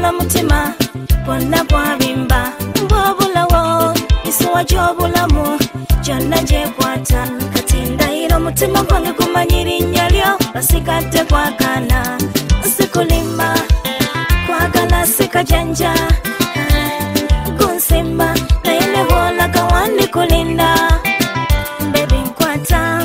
Nabula mutima bonna bwabimba mbobulawo isuwa gy'obulamu gyonna gyekwata kati ndayira omutima gwange gumanyira innyalyo basigadde kwagana sikulima kwagala sikajanja gunsimba naye ne bwolaga wandikulinda bebi nkwata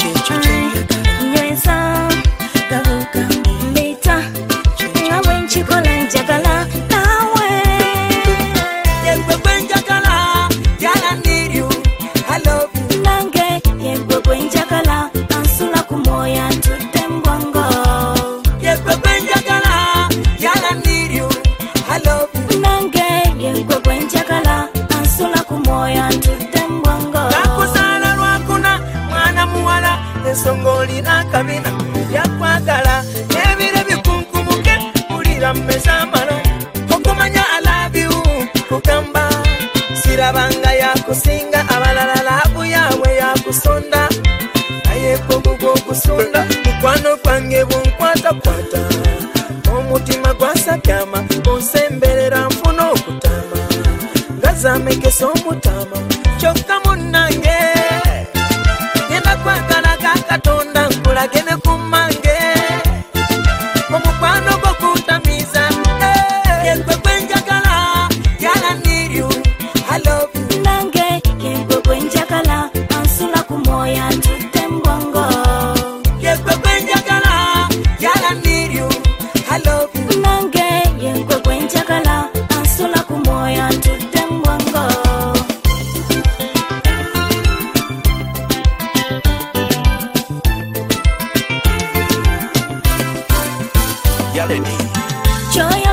nyweza gabuka mbita nga bwe nkikola njagala nawe yegwe gwe njagala yala need you I love you nange yegwe gwe njagala ansula ku mwoyo ntudde mbwongo yegwe gwe njagala yala need you I love you nange yegwe gwe njagala ansula ku mwoyo ntudde mbwongo nakusala lwakuna mwana muwala ensonga olina kabina byakwagala ebire bikunkumuke ulira mmeza amala okumanya I love you kugamba sirabanga yakusinga abalala laabu yawe yakusonda naye kogugwo okusonda mukwano gwange bunkwatakwata omutima gwasakyama onsemberera nfuna okutama ngazamekesa omutama kyokka munnange genda kwagala ga katonda nkulage ne kummange omukwano gw'okutamiza yegwe gwe njagala yala need you I love you nange yegwe gwe njagala ansula ku mwoyo ntudde mbwongo yegwe gwe njagala yala need you I love you nange yegwe gwe njagala ansula ku mwoyo ntudde mbwongo Yaleni. Joy